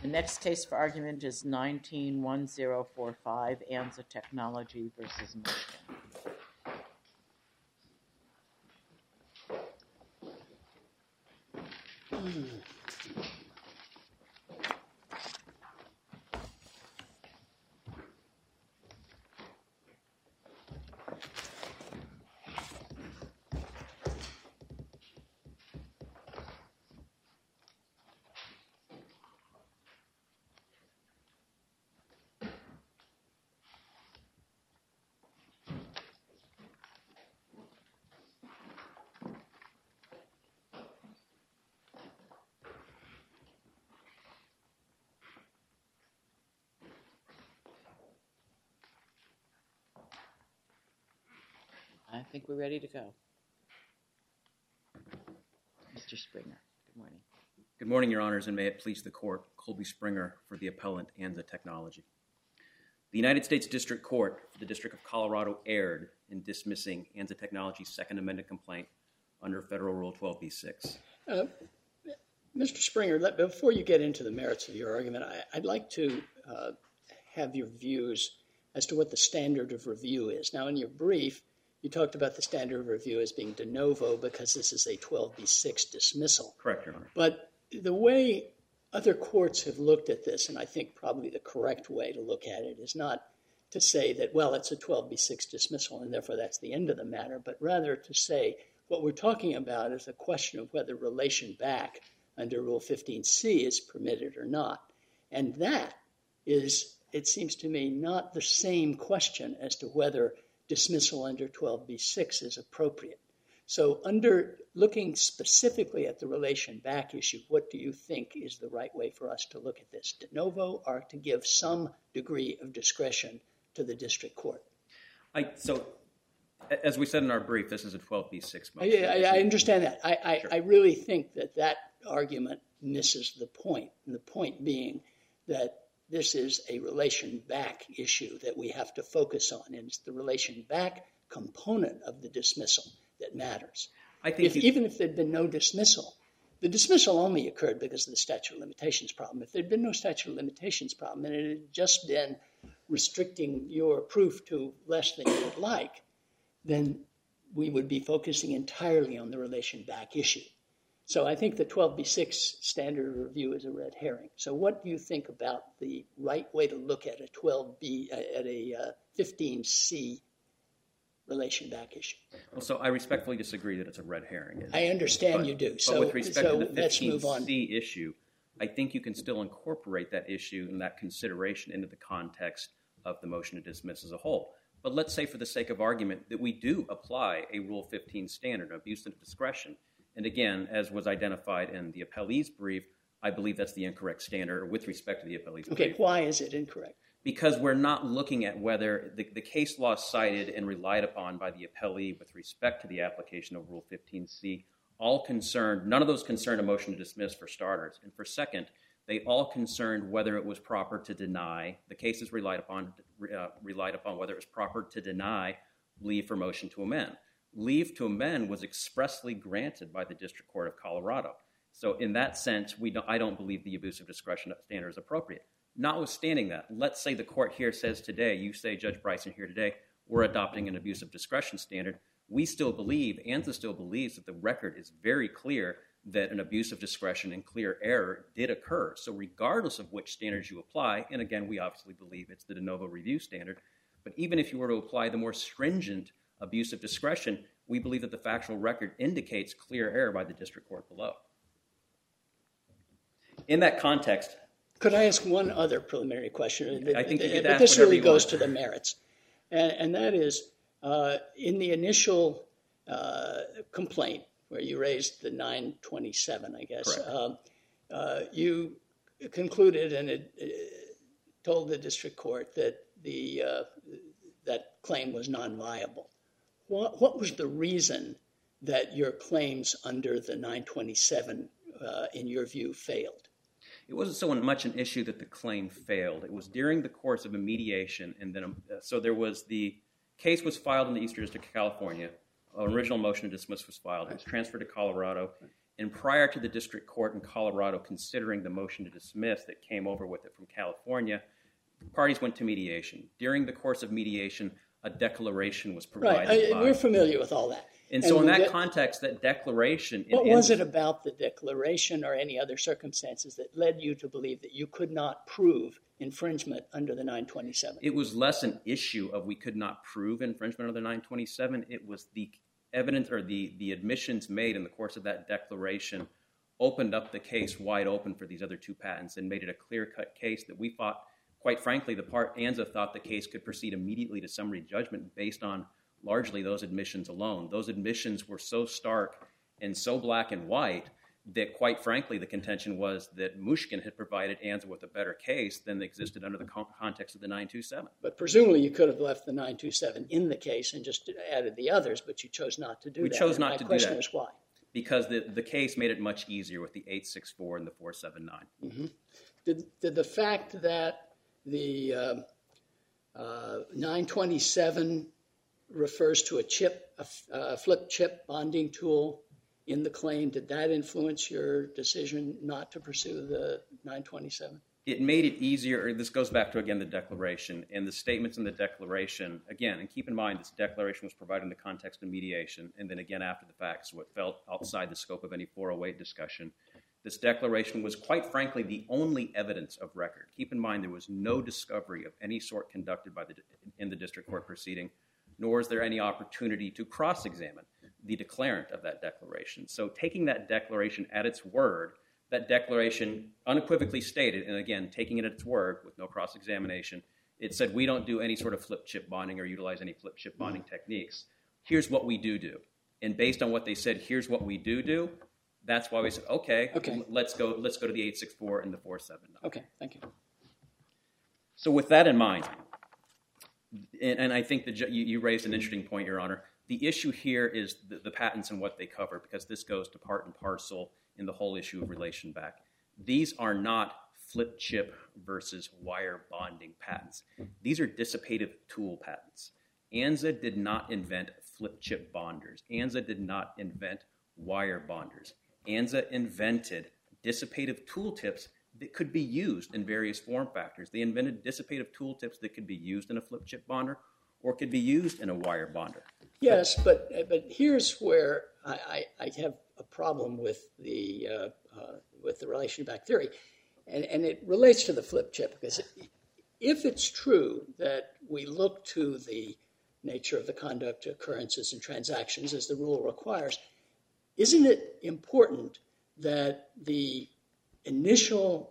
The next case for argument is 19-1045, ANZA Technology versus Michigan. I think we're ready to go. Mr. Springer, good morning. Good morning, Your Honors, and may it please the Court, Colby Springer for the appellant, ANZA Technology. The United States District Court for the District of Colorado erred in dismissing ANZA Technology's Second Amendment complaint under Federal Rule 12b-6. Mr. Springer, before you get into the merits of your argument, I'd like to have your views as to what the standard of review is. Now, in your brief, you talked about the standard of review as being de novo because this is a 12b-6 dismissal. Correct, Your Honor. But the way other courts have looked at this, and I think probably the correct way to look at it, is not to say that, well, it's a 12b-6 dismissal and therefore that's the end of the matter, but rather to say what we're talking about is a question of whether relation back under Rule 15c is permitted or not. And that is, it seems to me, not the same question as to whether dismissal under 12b-6 is appropriate. So under looking specifically at the relation back issue, what do you think is the right way for us to look at this? De novo, or to give some degree of discretion to the district court? So, as we said in our brief, this is a 12b-6 motion. I understand that. Sure. I really think that argument misses the point, and the point being that this is a relation back issue that we have to focus on, and it's the relation back component of the dismissal that matters. Even if there'd been no dismissal, the dismissal only occurred because of the statute of limitations problem. If there'd been no statute of limitations problem and it had just been restricting your proof to less than you would like, then we would be focusing entirely on the relation back issue. So I think the 12b-6 standard of review is a red herring. So what do you think about the right way to look at a 15c relation back issue? Well, so I respectfully disagree that it's a red herring. I understand you do. But with respect to the let's move on. 15c issue, I think you can still incorporate that issue and that consideration into the context of the motion to dismiss as a whole. But let's say for the sake of argument that we do apply a Rule 15 standard of abuse of discretion. And again, as was identified in the appellee's brief, I believe that's the incorrect standard with respect to the appellee's brief. Okay, why is it incorrect? Because we're not looking at whether the case law cited and relied upon by the appellee with respect to the application of Rule 15c none of those concerned a motion to dismiss for starters. And for second, they all concerned whether it was proper to deny, the cases relied upon whether it was proper to deny leave for motion to amend. Leave to amend was expressly granted by the District Court of Colorado. So in that sense, I don't believe the abuse of discretion standard is appropriate. Notwithstanding that, let's say the court here says today, you say, Judge Bryson here today, we're adopting an abuse of discretion standard. We still believe, ANZA still believes, that the record is very clear that an abuse of discretion and clear error did occur. So regardless of which standards you apply, and again, we obviously believe it's the de novo review standard, but even if you were to apply the more stringent abuse of discretion, we believe that the factual record indicates clear error by the district court below. In that context... Could I ask one other preliminary question? I think you could ask this whatever really you goes want. to the merits. And that is, in the initial complaint, where you raised the 927, I guess, you concluded and told the district court that that claim was non-viable. What was the reason that your claims under the 927, in your view, failed? It wasn't so much an issue that the claim failed. It was during the course of a mediation, and then so there was the case was filed in the Eastern District of California. An original motion to dismiss was filed. It was transferred to Colorado, And prior to the district court in Colorado considering the motion to dismiss that came over with it from California, parties went to mediation. During the course of mediation, a declaration was provided. Right, we're familiar with all that. And so in that context, that declaration... What was it about the declaration or any other circumstances that led you to believe that you could not prove infringement under the 927? It was less an issue of we could not prove infringement under the 927. It was the evidence or the admissions made in the course of that declaration opened up the case wide open for these other two patents and made it a clear-cut case that we thought, quite frankly, ANZA thought the case could proceed immediately to summary judgment based on largely those admissions alone. Those admissions were so stark and so black and white that, quite frankly, the contention was that Mushkin had provided ANZA with a better case than existed under the context of the 927. But presumably you could have left the 927 in the case and just added the others, but you chose not to do that. We chose not to do that. My question is why? Because the case made it much easier with the 864 and the 479. Mm-hmm. Did the fact that the 927 refers to a chip, a flip chip bonding tool in the claim, did that influence your decision not to pursue the 927? It made it easier. This goes back to, again, the declaration. And the statements in the declaration, again, and keep in mind this declaration was provided in the context of mediation, and then again after the fact, so it fell outside the scope of any 408 discussion. This declaration was, quite frankly, the only evidence of record. Keep in mind there was no discovery of any sort conducted in the district court proceeding, nor is there any opportunity to cross-examine the declarant of that declaration. So taking that declaration at its word, that declaration unequivocally stated, and again, taking it at its word with no cross-examination, it said we don't do any sort of flip chip bonding or utilize any flip chip bonding techniques. Here's what we do. And based on what they said, here's what we do, that's why we said, okay. Let's go to the 864 and the 479. Okay, thank you. So with that in mind, and I think that you raised an interesting point, Your Honor. The issue here is the patents and what they cover, because this goes to part and parcel in the whole issue of relation back. These are not flip chip versus wire bonding patents. These are dissipative tool patents. ANZA did not invent flip chip bonders. ANZA did not invent wire bonders. ANZA invented dissipative tool tips that could be used in various form factors. They invented dissipative tool tips that could be used in a flip chip bonder or could be used in a wire bonder. Yes, but here's where I have a problem with the relation back theory, and it relates to the flip chip, because if it's true that we look to the nature of the conduct, occurrences, and transactions as the rule requires, isn't it important that the initial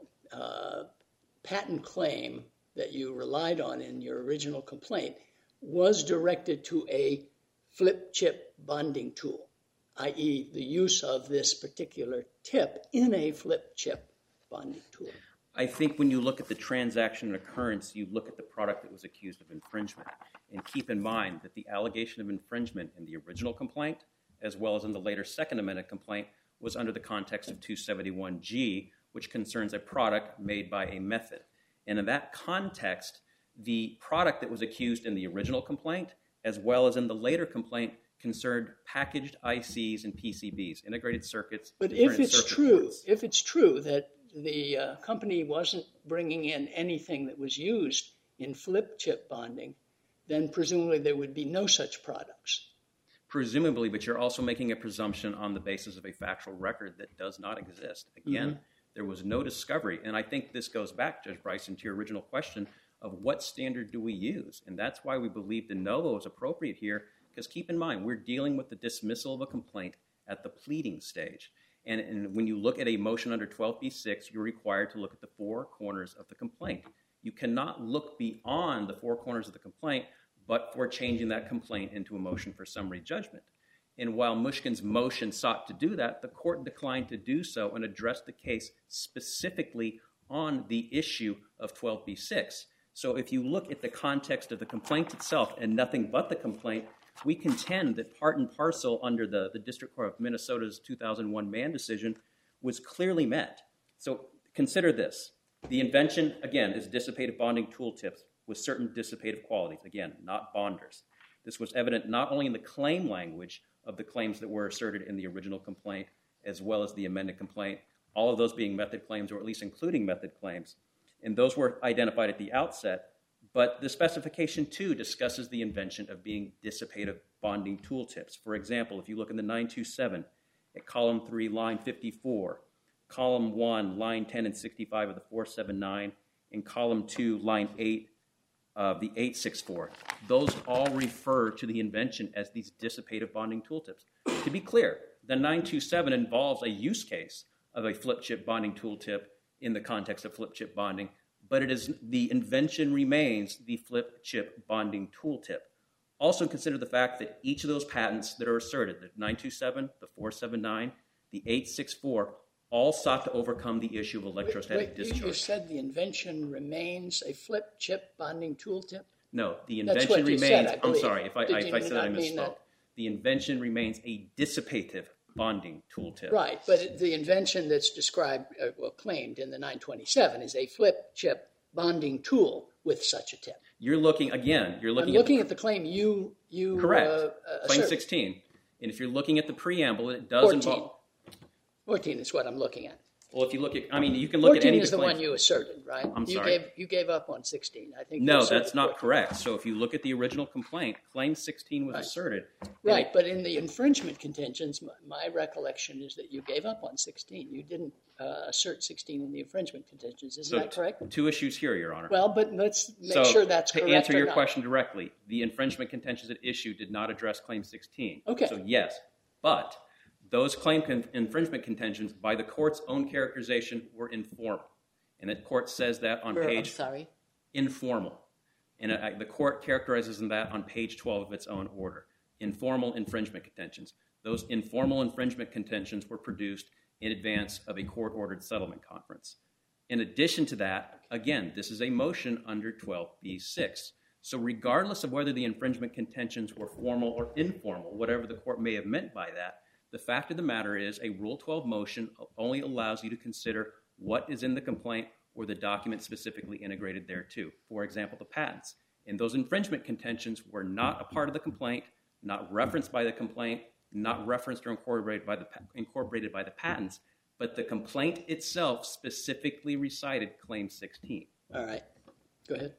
patent claim that you relied on in your original complaint was directed to a flip chip bonding tool, i.e. the use of this particular tip in a flip chip bonding tool? I think when you look at the transaction and occurrence, you look at the product that was accused of infringement. And keep in mind that the allegation of infringement in the original complaint, as well as in the later Second Amendment complaint, was under the context of 271G, which concerns a product made by a method. And in that context, the product that was accused in the original complaint, as well as in the later complaint, concerned packaged ICs and PCBs, integrated circuits. But if it's true that the company wasn't bringing in anything that was used in flip chip bonding, then presumably there would be no such products. Presumably, but you're also making a presumption on the basis of a factual record that does not exist. Again, there was no discovery. And I think this goes back, Judge Bryson, to your original question of what standard do we use? And that's why we believe de novo is appropriate here, because keep in mind, we're dealing with the dismissal of a complaint at the pleading stage. And when you look at a motion under 12b-6, you're required to look at the four corners of the complaint. You cannot look beyond the four corners of the complaint but for changing that complaint into a motion for summary judgment. And while Mushkin's motion sought to do that, the court declined to do so and addressed the case specifically on the issue of 12b-6. So if you look at the context of the complaint itself and nothing but the complaint, we contend that part and parcel under the District Court of Minnesota's 2001 Mann decision was clearly met. So consider this. The invention, again, is dissipative bonding tooltips with certain dissipative qualities. Again, not bonders. This was evident not only in the claim language of the claims that were asserted in the original complaint, as well as the amended complaint, all of those being method claims, or at least including method claims. And those were identified at the outset, but the specification too discusses the invention of being dissipative bonding tooltips. For example, if you look in the 927 at column 3, line 54, column 1, line 10 and 65 of the 479, and column 2, line 8 of the 864, those all refer to the invention as these dissipative bonding tooltips. To be clear, the 927 involves a use case of a flip chip bonding tooltip in the context of flip chip bonding, but it is the invention remains the flip chip bonding tooltip. Also consider the fact that each of those patents that are asserted, the 927, the 479, the 864, all sought to overcome the issue of electrostatic discharge. You said the invention remains a flip chip bonding tooltip? No, the invention remains, said, I'm sorry, if I said I mean misspoke. that? The invention remains a dissipative bonding tooltip. Right, but the invention that's described, claimed in the 927 is a flip chip bonding tool with such a tip. You're looking at the claim you correct, claim assert. 16. And if you're looking at the preamble, it does 14. involve... 14 is what I'm looking at. Well, if you look at, you can look at 14 any is the claim. one you asserted, right? I'm sorry. You gave up on 16. I think. No, that's not correct. So if you look at the original complaint, claim 16 was asserted. Right, but in the infringement contentions, my recollection is that you gave up on 16. You didn't assert 16 in the infringement contentions. Isn't that correct? Two issues here, Your Honor. Well, but let's make sure that's correct. To answer your or not. question directly, the infringement contentions at issue did not address claim 16. Okay. So yes, but those claim infringement contentions, by the court's own characterization, were informal. And the court says that on page... I'm sorry? Informal. And the court characterizes that on page 12 of its own order. Informal infringement contentions. Those informal infringement contentions were produced in advance of a court-ordered settlement conference. In addition to that, again, this is a motion under 12b-6. So regardless of whether the infringement contentions were formal or informal, whatever the court may have meant by that, the fact of the matter is a Rule 12 motion only allows you to consider what is in the complaint or the document specifically integrated thereto. For example, the patents. And those infringement contentions were not a part of the complaint, not referenced by the complaint, not referenced or incorporated by the patents, but the complaint itself specifically recited Claim 16. All right. Go ahead.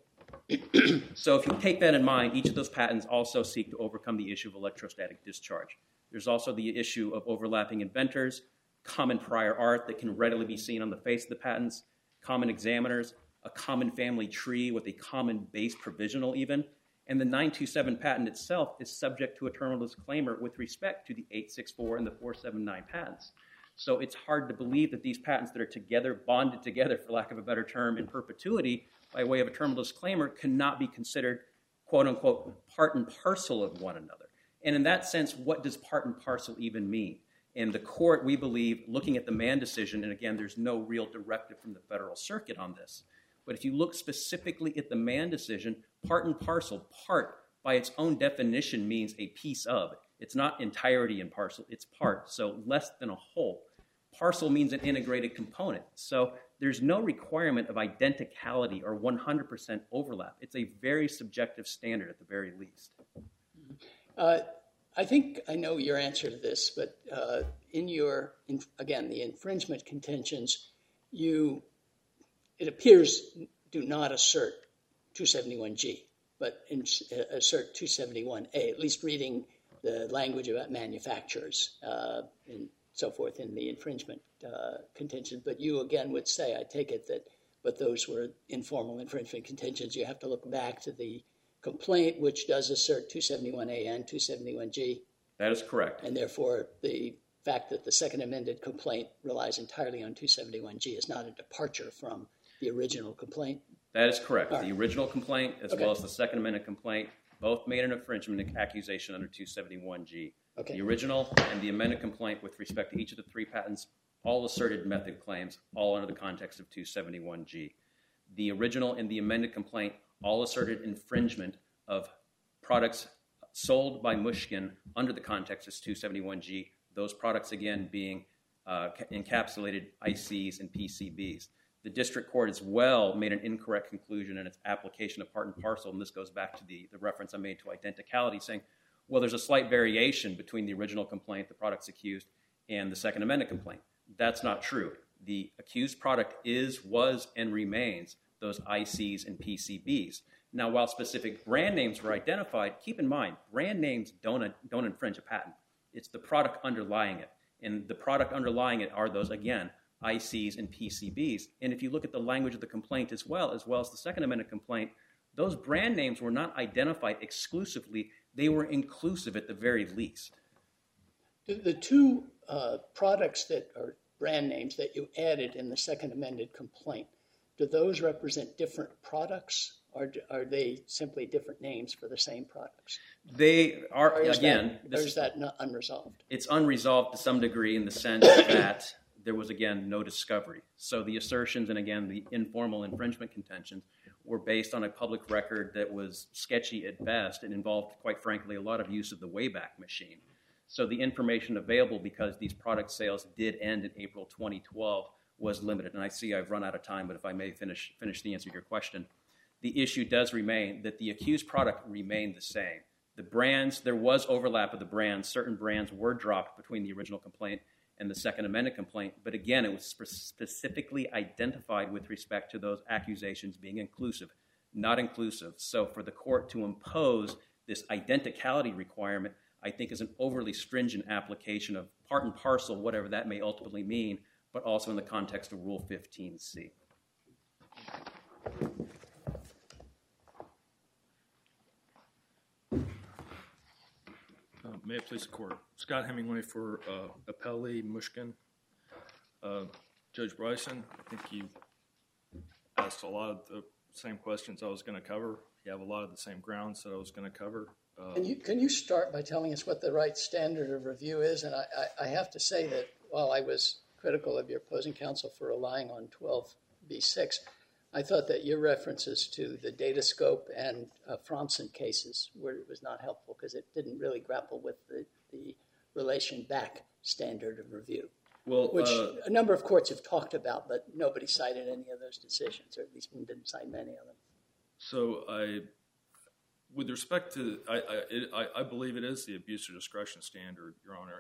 So if you take that in mind, each of those patents also seek to overcome the issue of electrostatic discharge. There's also the issue of overlapping inventors, common prior art that can readily be seen on the face of the patents, common examiners, a common family tree with a common base provisional even, and the 927 patent itself is subject to a terminal disclaimer with respect to the 864 and the 479 patents. So it's hard to believe that these patents that are together, bonded together, for lack of a better term, in perpetuity by way of a terminal disclaimer cannot be considered, quote unquote, part and parcel of one another. And in that sense, what does part and parcel even mean? And the court, we believe, looking at the Mann decision, and again, there's no real directive from the Federal Circuit on this, but if you look specifically at the Mann decision, part and parcel, part by its own definition means a piece of. It's not entirety and parcel, it's part, so less than a whole. Parcel means an integrated component. So there's no requirement of identicality or 100% overlap. It's a very subjective standard at the very least. I think I know your answer to this, but again, the infringement contentions, it appears do not assert 271G, but assert 271A, at least reading the language about manufacturers and so forth in the infringement contention. But you again would say, I take it but those were informal infringement contentions. You have to look back to the complaint, which does assert 271A and 271G. That is correct. And therefore, the fact that the second amended complaint relies entirely on 271G is not a departure from the original complaint? That is correct. Right. The original complaint, as well as the second amended complaint, both made an infringement accusation under 271G. Okay. The original and the amended complaint with respect to each of the three patents all asserted method claims, all under the context of 271G. The original and the amended complaint all asserted infringement of products sold by Mushkin under the context of 271G, those products, again, being encapsulated ICs and PCBs. The district court as well made an incorrect conclusion in its application of part and parcel, and this goes back to the reference I made to identicality, saying, well, there's a slight variation between the original complaint, the products accused, and the Second Amendment complaint. That's not true. The accused product is, was, and remains those ICs and PCBs. Now, while specific brand names were identified, keep in mind, brand names don't infringe a patent. It's the product underlying it. And the product underlying it are those, again, ICs and PCBs. And if you look at the language of the complaint as well as the Second Amendment complaint, those brand names were not identified exclusively. They were inclusive at the very least. The two products that are brand names that you added in the Second Amended complaint, do those represent different products, or are they simply different names for the same products? They are, or is again... Or is that not unresolved? It's unresolved to some degree in the sense that there was, again, no discovery. So the assertions and, again, the informal infringement contentions were based on a public record that was sketchy at best and involved, quite frankly, a lot of use of the Wayback Machine. So the information available, because these product sales did end in April 2012, was limited. And I see I've run out of time, but if I may finish the answer to your question. The issue does remain that the accused product remained the same. The brands, there was overlap of the brands. Certain brands were dropped between the original complaint and the Second Amendment complaint. But again, it was specifically identified with respect to those accusations being inclusive, not inclusive. So for the court to impose this identicality requirement, I think, is an overly stringent application of part and parcel, whatever that may ultimately mean, but also in the context of Rule 15C. May it please the court. Scott Hemingway for Appellee Mushkin. Judge Bryson, I think you asked a lot of the same questions I was going to cover. You have a lot of the same grounds that I was going to cover. Can you start by telling us what the right standard of review is? And I have to say that while I was critical of your opposing counsel for relying on 12b-6, I thought that your references to the Datascope and Fromson cases was not helpful because it didn't really grapple with the relation back standard of review, which a number of courts have talked about, but nobody cited any of those decisions, or at least didn't cite many of them. So with respect to, I believe it is the abuse of discretion standard, Your Honor.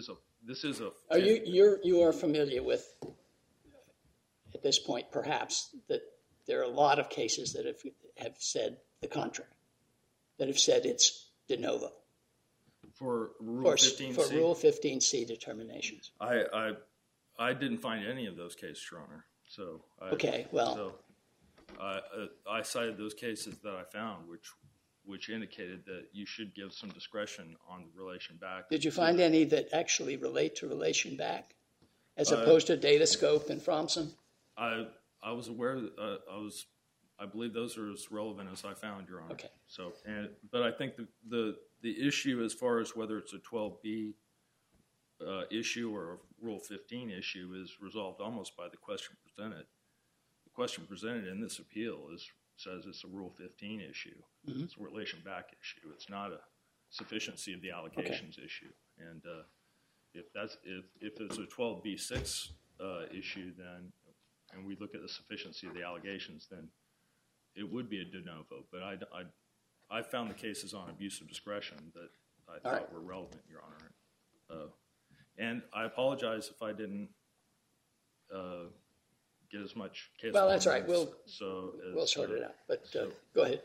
You are familiar with, at this point, perhaps, that there are a lot of cases that have said the contrary, that have said it's de novo. For Rule 15C? For Rule 15C determinations. I didn't find any of those cases, Your Honor. So I cited those cases that I found, which indicated that you should give some discretion on the relation back. Did you find any that actually relate to relation back, as opposed to Datascope and Fromson? I was aware that I believe those are as relevant as I found, Your Honor. Okay. So, but I think the issue as far as whether it's a 12B issue or a Rule 15 issue is resolved almost by the question presented. The question presented in this appeal says it's a Rule 15 issue. Mm-hmm. It's a relation back issue. It's not a sufficiency of the allegations issue. And if it's a 12B6 issue, then, and we look at the sufficiency of the allegations, then it would be a de novo. But I found the cases on abuse of discretion that I thought were relevant, Your Honor. And I apologize if I didn't get as much case. Well, that's right. We'll sort it out. But go ahead.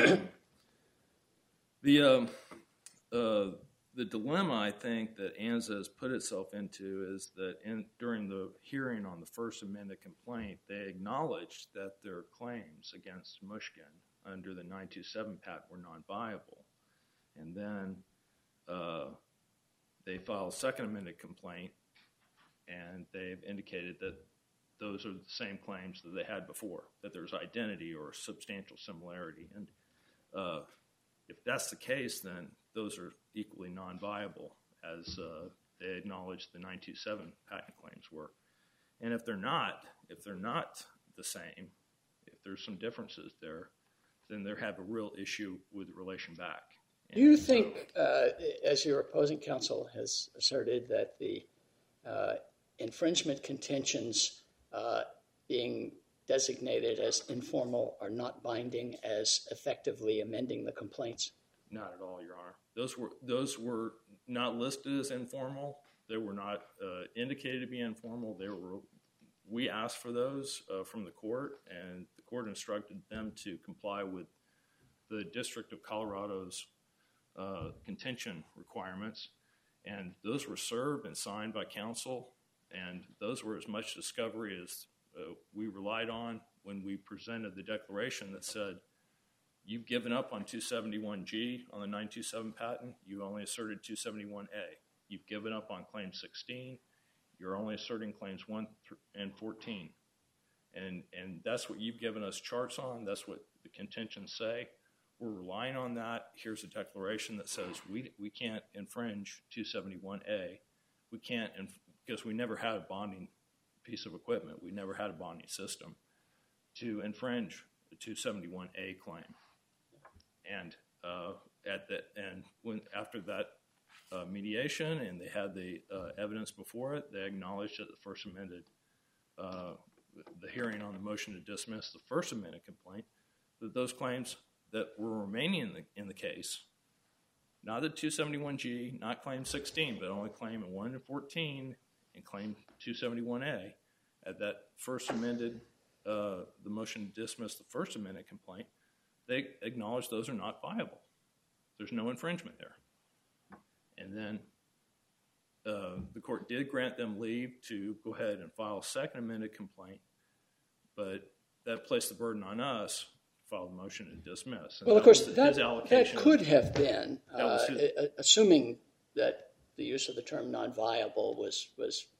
The dilemma I think that ANZA has put itself into is that during the hearing on the First Amendment complaint, they acknowledged that their claims against Mushkin under the 927 patent were non-viable. And then they filed a Second Amendment complaint, and they've indicated that those are the same claims that they had before, that there's identity or substantial similarity. And if that's the case, then those are equally non-viable, as they acknowledged the 927 patent claims were. And if they're not the same, if there's some differences there, then they have a real issue with relation back. Do you think, as your opposing counsel has asserted, that the infringement contentions being designated as informal are not binding as effectively amending the complaints? Not at all, Your Honor. Those were not listed as informal. were not indicated to be informal. We asked for those from the court, and the court instructed them to comply with the District of Colorado's contention requirements, and those were served and signed by counsel, and those were as much discovery as we relied on when we presented the declaration that said, you've given up on 271G on the 927 patent, you only asserted 271A. You've given up on Claim 16, you're only asserting Claims 1 and 14. And that's what you've given us charts on, that's what the contentions say. We're relying on that. Here's a declaration that says we can't infringe 271A. We can't, because we never had a bonding piece of equipment. We never had a bonding system to infringe the 271A claim. And after that mediation and they had the evidence before it, they acknowledged at the first amended, the hearing on the motion to dismiss the first amended complaint, that those claims that were remaining in the case, not the 271G, not Claim 16, but only Claim 1 and 14 and Claim 271A, at that first amended, the motion to dismiss the first amended complaint, they acknowledged those are not viable. There's no infringement there. And then the court did grant them leave to go ahead and file a second amended complaint, but that placed the burden on us to file the motion to dismiss. And well, of course, his that allocation. could have been, assuming that the use of the term non-viable was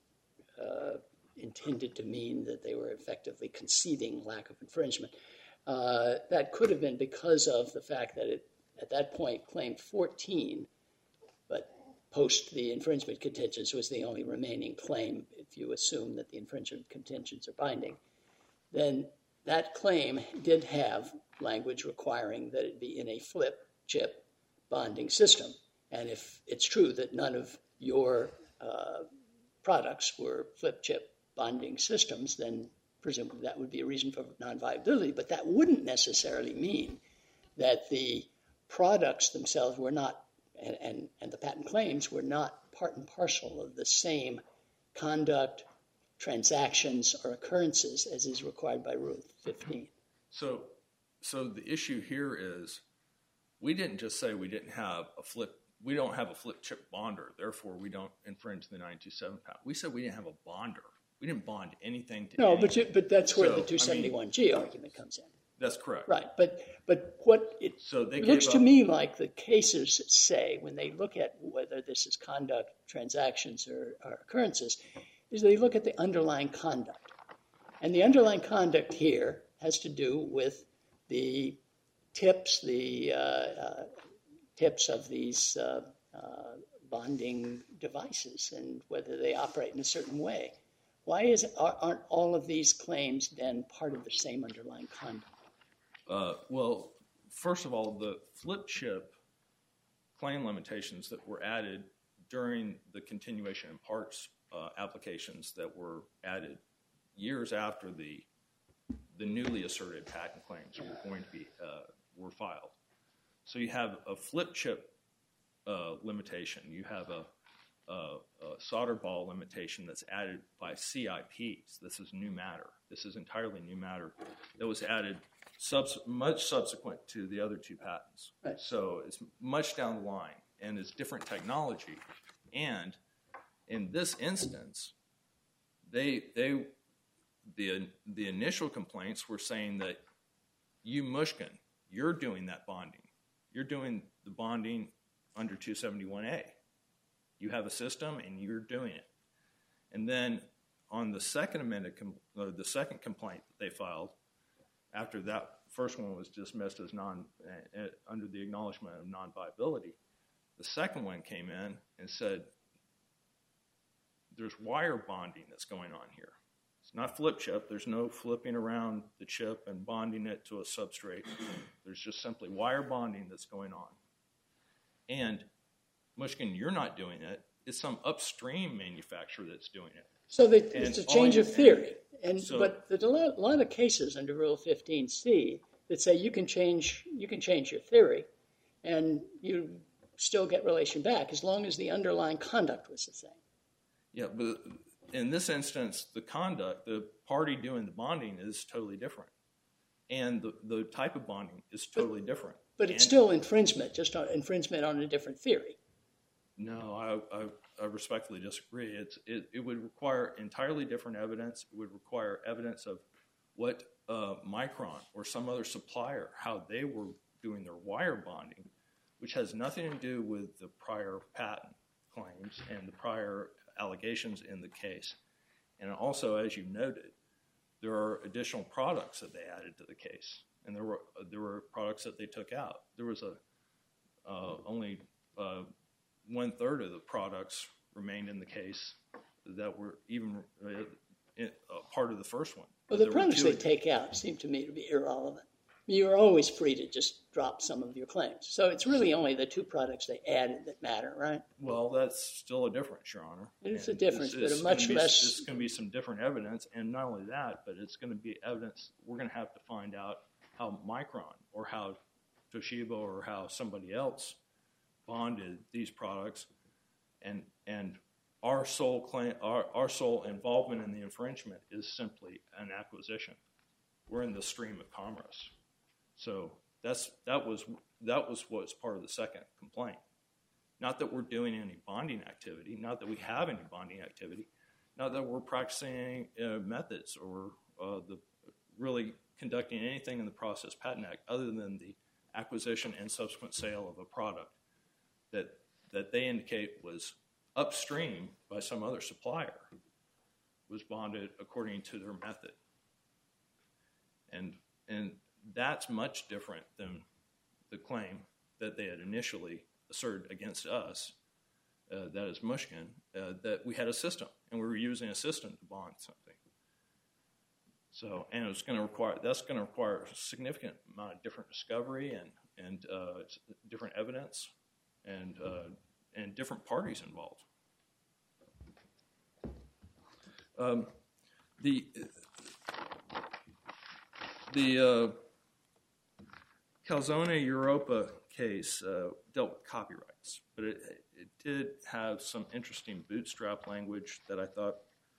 intended to mean that they were effectively conceding lack of infringement. That could have been because of the fact that it, at that point, claimed 14, but post the infringement contentions was the only remaining claim, if you assume that the infringement contentions are binding. Then that claim did have language requiring that it be in a flip chip bonding system. And if it's true that none of your products were flip chip bonding systems, then presumably that would be a reason for non-viability. But that wouldn't necessarily mean that the products themselves were not, and the patent claims were not part and parcel of the same conduct, transactions, or occurrences as is required by Rule 15. So the issue here is we didn't just say we don't have a flip chip bonder, therefore we don't infringe the 927 patent. We said we didn't have a bonder. We didn't bond anything to anything. But that's where the 271G argument comes in. That's correct. Right, but what it looks to me like the cases say when they look at whether this is conduct, transactions, or occurrences, is they look at the underlying conduct. And the underlying conduct here has to do with the tips of these bonding devices and whether they operate in a certain way. Why aren't all of these claims then part of the same underlying conduct? Well, first of all, the flip chip claim limitations that were added during the continuation in parts applications that were added years after the newly asserted patent claims were going to be were filed. So you have a flip chip limitation. You have a solder ball limitation that's added by CIPs. This is new matter. This is entirely new matter that was added much subsequent to the other two patents. Right. So it's much down the line, and it's different technology. And in this instance, the initial complaints were saying that you, Mushkin, you're doing that bonding. You're doing the bonding under 271A. You have a system, and you're doing it. And then on the second amended, the second complaint that they filed, after that first one was dismissed as under the acknowledgement of non-viability, the second one came in and said, there's wire bonding that's going on here. It's not flip chip. There's no flipping around the chip and bonding it to a substrate. There's just simply wire bonding that's going on. And Mushkin, you're not doing it. It's some upstream manufacturer that's doing it. So it's a change of theory. But there's a lot of cases under Rule 15C that say you can change your theory and you still get relation back as long as the underlying conduct was the same. Yeah, but in this instance, the conduct, the party doing the bonding is totally different. And the type of bonding is totally different. But it's still infringement, just infringement on a different theory. No, I respectfully disagree. It would require entirely different evidence. It would require evidence of what Micron or some other supplier, how they were doing their wire bonding, which has nothing to do with the prior patent claims and the prior allegations in the case. And also, as you noted, there are additional products that they added to the case, and there were products that they took out. There was only 1/3 of the products remained in the case that were even part of the first one. Well, the products they take out seem to me to be irrelevant. You're always free to just drop some of your claims. So it's really only the 2 products they added that matter, right? Well, that's still a difference, Your Honor. It's a difference, but a much less... It's going to be some different evidence, and not only that, but it's going to be evidence. We're going to have to find out how Micron or how Toshiba or how somebody else bonded these products, and our sole claim, our sole involvement in the infringement is simply an acquisition. We're in the stream of commerce. So that was what's part of the second complaint. Not that we're doing any bonding activity, not that we have any bonding activity, not that we're practicing methods or really conducting anything in the Process Patent Act other than the acquisition and subsequent sale of a product that they indicate was upstream by some other supplier, was bonded according to their method. And that's much different than the claim that they had initially asserted against us, that is Mushkin, that we had a system and we were using a system to bond something. So, and that's going to require a significant amount of different discovery and different evidence and different parties involved. The Calzone Europa case dealt with copyrights, but it did have some interesting bootstrap language that I thought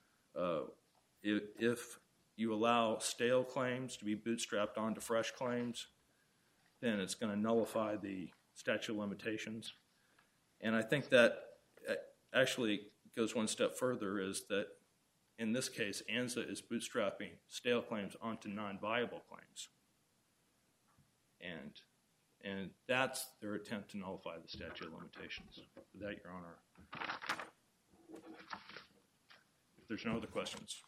if you allow stale claims to be bootstrapped onto fresh claims, then it's going to nullify the statute of limitations. And I think that actually goes one step further, is that in this case, ANZA is bootstrapping stale claims onto non-viable claims. And that's their attempt to nullify the statute of limitations. With that, Your Honor, if there's no other questions.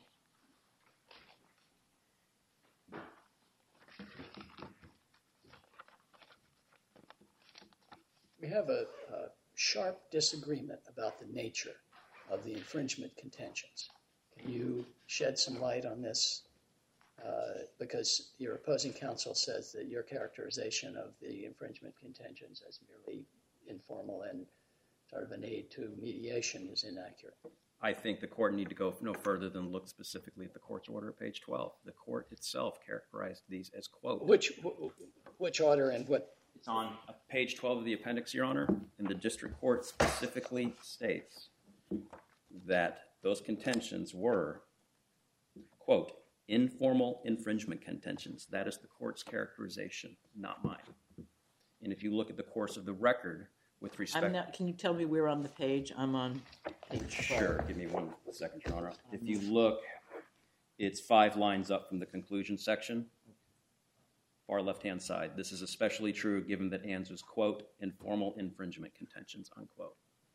We have a sharp disagreement about the nature of the infringement contentions. Can you shed some light on this? Because your opposing counsel says that your characterization of the infringement contentions as merely informal and sort of an aid to mediation is inaccurate. I think the court need to go no further than look specifically at the court's order at page 12. The court itself characterized these as, quote... Which order and what? It's on page 12 of the appendix, Your Honor, and the district court specifically states that those contentions were, quote, informal infringement contentions. That is the court's characterization, not mine. And if you look at the course of the record with respect... Can you tell me where on the page? I'm on page 12. Sure. Give me 1 second, Your Honor. If you look, it's 5 lines up from the conclusion section, far left-hand side. This is especially true given that ANZA's, quote, informal infringement contentions, unquote.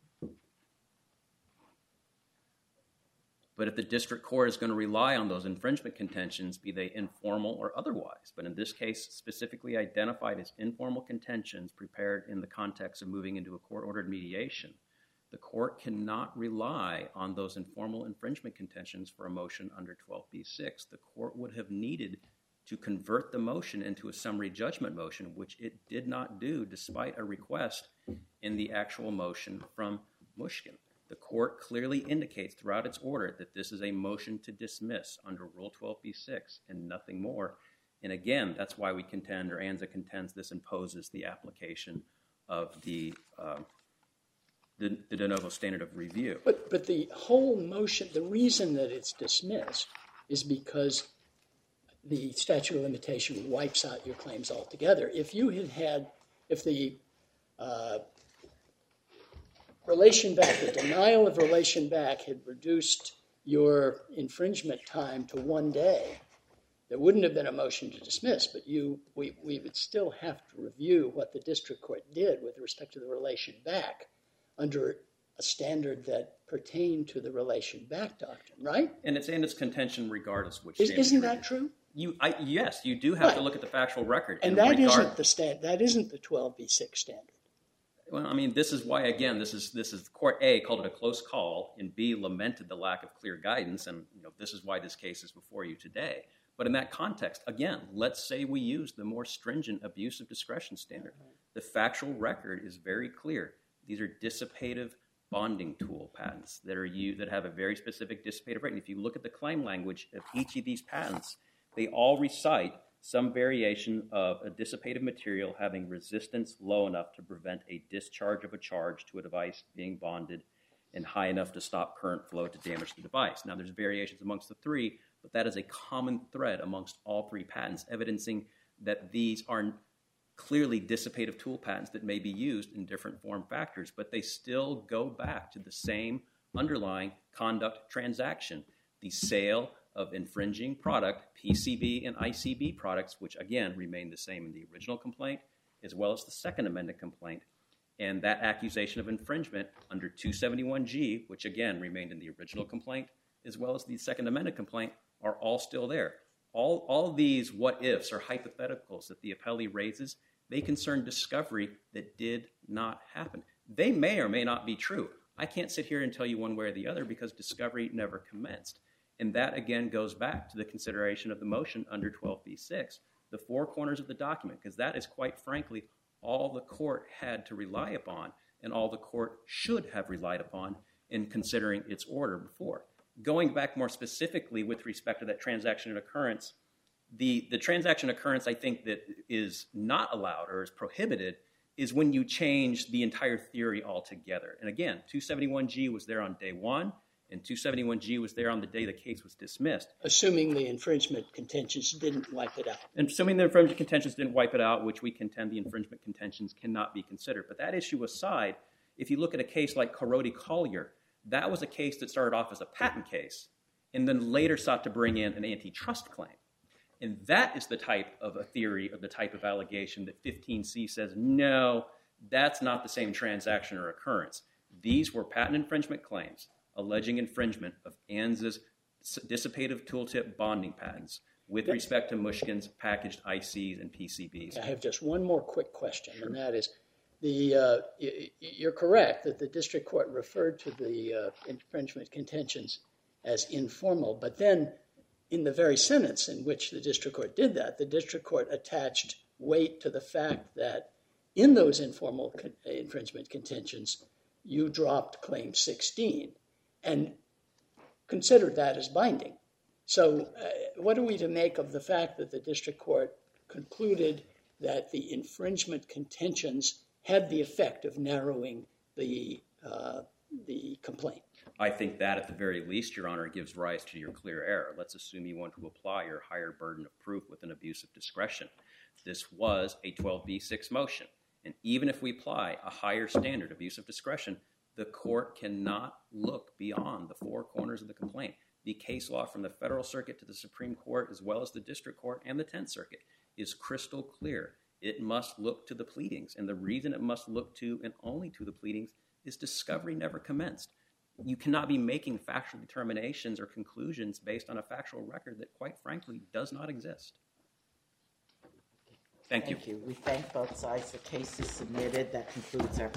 But if the district court is going to rely on those infringement contentions, be they informal or otherwise, but in this case specifically identified as informal contentions prepared in the context of moving into a court-ordered mediation, the court cannot rely on those informal infringement contentions for a motion under 12b-6. The court would have needed to convert the motion into a summary judgment motion, which it did not do despite a request in the actual motion from Mushkin. The court clearly indicates throughout its order that this is a motion to dismiss under Rule 12b-6 and nothing more. And again, that's why we contend, or ANZA contends, this imposes the application of the the de novo standard of review. But the whole motion, the reason that it's dismissed is because the statute of limitation wipes out your claims altogether. If the relation back, the denial of relation back had reduced your infringement time to 1 day, there wouldn't have been a motion to dismiss, but we would still have to review what the district court did with respect to the relation back under a standard that pertained to the relation back doctrine, right? And it's contention regardless of which Isn't that true? Yes, you do have to look at the factual record. And that isn't the 12b6 standard. Well, I mean, this is why, again, this is Court A called it a close call, and B lamented the lack of clear guidance, and this is why this case is before you today. But in that context, again, let's say we use the more stringent abuse of discretion standard. The factual record is very clear. These are dissipative bonding tool patents that have a very specific dissipative rate. And if you look at the claim language of each of these patents, they all recite some variation of a dissipative material having resistance low enough to prevent a discharge of a charge to a device being bonded and high enough to stop current flow to damage the device. Now, there's variations amongst the three, but that is a common thread amongst all three patents, evidencing that these are clearly dissipative tool patents that may be used in different form factors, but they still go back to the same underlying conduct transaction, the sale of infringing product, PCB and ICB products, which again remain the same in the original complaint, as well as the second amended complaint. And that accusation of infringement under 271G, which again remained in the original complaint, as well as the second amended complaint, are all still there. All these what-ifs or hypotheticals that the appellee raises, they concern discovery that did not happen. They may or may not be true. I can't sit here and tell you one way or the other because discovery never commenced. And that, again, goes back to the consideration of the motion under 12b6, the four corners of the document, because that is, quite frankly, all the court had to rely upon and all the court should have relied upon in considering its order before. Going back more specifically with respect to that transaction occurrence, the transaction occurrence I think that is not allowed or is prohibited is when you change the entire theory altogether. And again, 271G was there on day one, and 271G was there on the day the case was dismissed. Assuming the infringement contentions didn't wipe it out. And assuming the infringement contentions didn't wipe it out, which we contend the infringement contentions cannot be considered. But that issue aside, if you look at a case like Corrodi Collier, that was a case that started off as a patent case and then later sought to bring in an antitrust claim. And that is the type of a theory of the type of allegation that 15C says, no, that's not the same transaction or occurrence. These were patent infringement claims alleging infringement of ANZA's dissipative tooltip bonding patents with respect to Mushkin's packaged ICs and PCBs. I have just one more quick question, and that is, you're correct that the district court referred to the infringement contentions as informal, but then in the very sentence in which the district court did that, the district court attached weight to the fact that in those informal infringement contentions, you dropped claim 16 and considered that as binding. So what are we to make of the fact that the district court concluded that the infringement contentions had the effect of narrowing the complaint? I think that at the very least, Your Honor, gives rise to your clear error. Let's assume you want to apply your higher burden of proof with an abuse of discretion. This was a 12b6 motion. And even if we apply a higher standard, abuse of discretion, the court cannot look beyond the four corners of the complaint. The case law from the Federal Circuit to the Supreme Court, as well as the District Court and the Tenth Circuit, is crystal clear. It must look to the pleadings. And the reason it must look to and only to the pleadings is discovery never commenced. You cannot be making factual determinations or conclusions based on a factual record that, quite frankly, does not exist. Thank you. We thank both sides. The case is submitted. That concludes our